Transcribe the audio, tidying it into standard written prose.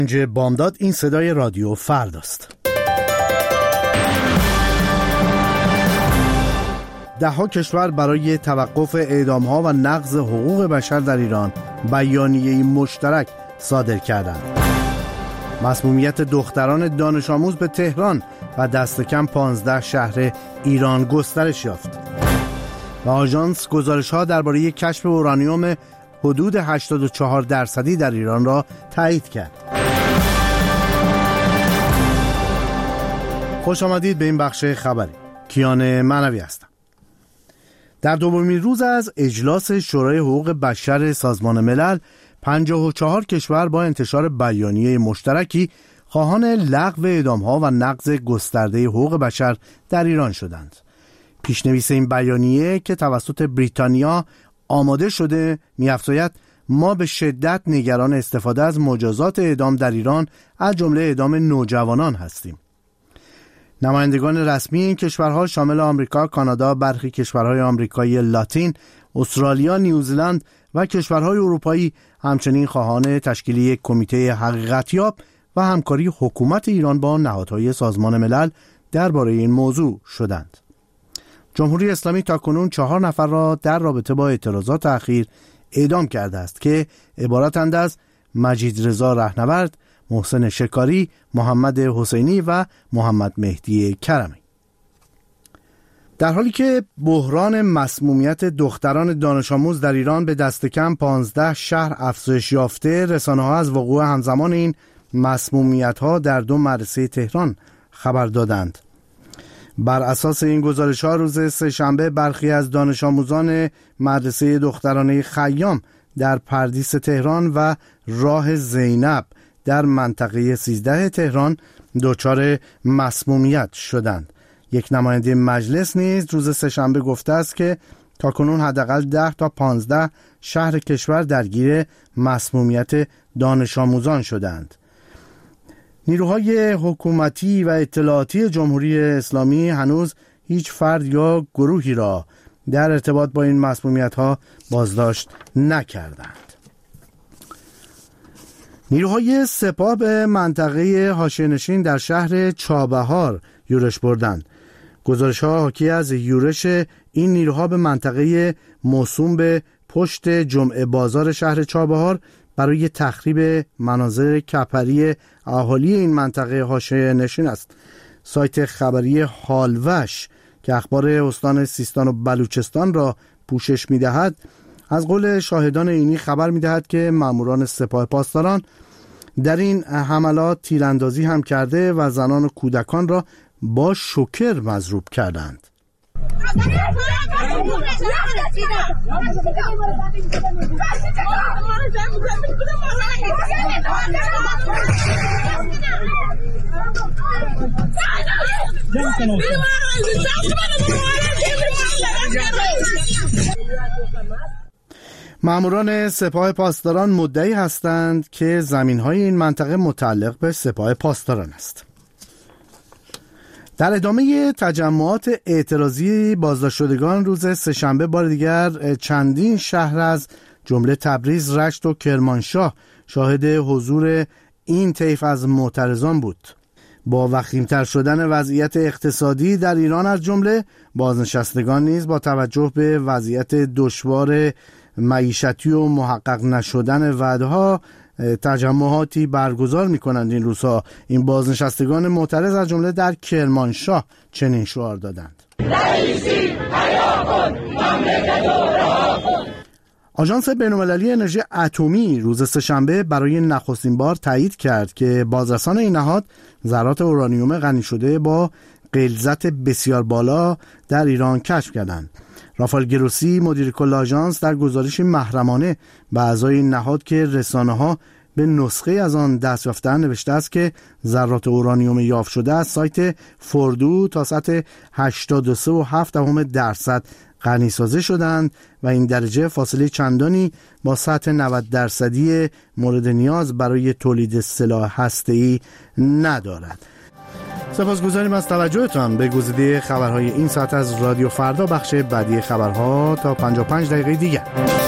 بامداد این صدای رادیو فرداست. ده‌ها کشور برای توقف اعدام‌ها و نقض حقوق بشر در ایران بیانیه‌ای مشترک صادر کردند. مسمومیت دختران دانش آموز به تهران و دست کم 15 شهر ایران گسترش یافت. و آژانس گزارش‌ها درباره کشف اورانیوم حدود 84% در ایران را تایید کرد. خوش آمدید به این بخش خبری. کیان معنوی هستم. در دومین روز از اجلاس شورای حقوق بشر سازمان ملل 54 کشور با انتشار بیانیه مشترکی خواهان لغو اعدام‌ها و نقض گسترده حقوق بشر در ایران شدند. پیشنویس این بیانیه که توسط بریتانیا آماده شده می‌افزاید ما به شدت نگران استفاده از مجازات اعدام در ایران از جمله اعدام نوجوانان هستیم. نمایندگان رسمی این کشورها شامل آمریکا، کانادا، برخی کشورهای آمریکایی لاتین، استرالیا، نیوزیلند و کشورهای اروپایی همچنین خواهان تشکیل یک کمیته حقیقتیاب و همکاری حکومت ایران با نهادهای سازمان ملل درباره این موضوع شدند. جمهوری اسلامی تاکنون 4 نفر را در رابطه با اعتراضات اخیر اعدام کرده است که عبارتند از مجید رضا رهنورد، محسن شکاری، محمد حسینی و محمد مهدی کرمی. در حالی که بحران مسمومیت دختران دانش آموز در ایران به دست کم 15 شهر افزایش یافته، رسانه‌ها از وقوع همزمان این مسمومیت‌ها در 2 مدرسه تهران خبر دادند. بر اساس این گزارش‌ها روز سه‌شنبه برخی از دانش آموزان مدرسه دخترانه خیام در پردیس تهران و راه زینب در منطقه 13 تهران دچار مسمومیت شدند. یک نماینده مجلس نیز روز سه‌شنبه گفته است که تاکنون حداقل 10 تا 15 شهر کشور درگیر مسمومیت دانش آموزان شدند. نیروهای حکومتی و اطلاعاتی جمهوری اسلامی هنوز هیچ فرد یا گروهی را در ارتباط با این مسمومیت‌ها بازداشت نکردند. نیروهای سپاه به منطقه حاشیه‌نشین در شهر چابهار یورش بردند. گزارش‌ها حاکی از یورش این نیروها به منطقه موسوم به پشت جمعه بازار شهر چابهار برای تخریب مناظر کپری اهالی این منطقه حاشیه‌نشین است. سایت خبری حالوش که اخبار استان سیستان و بلوچستان را پوشش می‌دهد از قول شاهدان عینی خبر می‌دهد که ماموران سپاه پاسداران در این حملات تیراندازی هم کرده و زنان و کودکان را با شوکر مضروب کردند. ماموران سپاه پاسداران مدعی هستند که زمین‌های این منطقه متعلق به سپاه پاسداران است. در ادامه تجمعات اعتراضی بازداشت شدگان روز سه‌شنبه بار دیگر چندین شهر از جمله تبریز، رشت و کرمانشاه شاهد حضور این طیف از معترضان بود. با وخیم‌تر شدن وضعیت اقتصادی در ایران از جمله بازنشستگان نیز با توجه به وضعیت دشوار معیشتی و محقق نشدن وعده‌ها تجمعاتی برگزار می‌کنند. این روزها این بازنشستگان معترض از جمله در کرمانشاه چنین شعار دادند: رئیسی حیا کن، مملکت رو رها کن. آژانس بین‌المللی انرژی اتمی روز سه‌شنبه برای نخستین بار تایید کرد که بازرسان این نهاد ذرات اورانیوم غنی شده با غلظت بسیار بالا در ایران کشف کردند. رافائل گروسی مدیر کل آژانس در گزارشی محرمانه به اعضای این نهاد که رسانه‌ها به نسخه از آن دست یافته‌اند نوشته است که ذرات اورانیوم یافت شده از سایت فوردو تا سطح 83.7% غنی‌سازی شدند و این درجه فاصله چندانی با سطح 90% مورد نیاز برای تولید سلاح هسته‌ای ندارد. سپاسگزاریم از توجهتان به گزیده خبرهای این ساعت از رادیو فردا. بخش بعدی خبرها تا 55 دقیقه دیگر.